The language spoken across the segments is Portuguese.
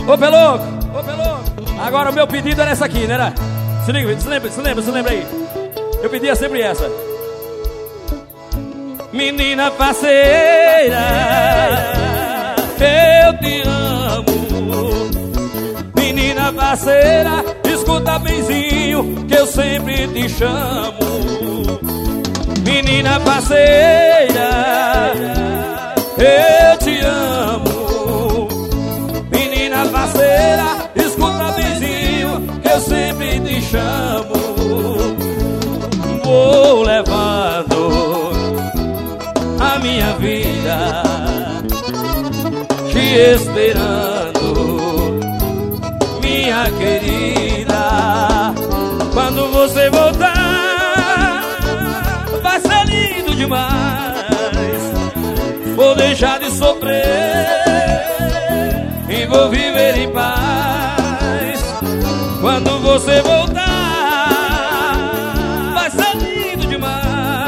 Ô Peloco, agora o meu pedido era essa aqui, né? Se lembra aí. Eu pedia sempre essa. Menina parceira, eu te amo. Menina parceira, escuta benzinho que eu sempre te chamo. Menina parceira, eu te amo. Menina parceira, escuta benzinho que eu sempre te chamo. Vou levando a minha vida te esperando, minha querida. Quando você voltar vai ser lindo demais. Vou deixar de sofrer e vou viver em paz. Quando você voltar vai ser lindo demais.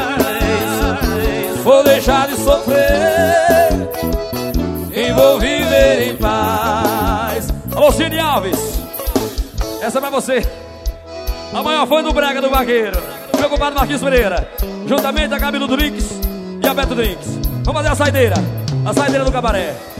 Vou deixar de sofrer e vou viver em paz. Alô, Cine Alves, essa é pra você, a maior fã do Brega do Vaqueiro, meu compadre Marquinhos Pereira, juntamente a Camilo Drinks e a Beto Drinks. Vamos fazer a saideira do cabaré.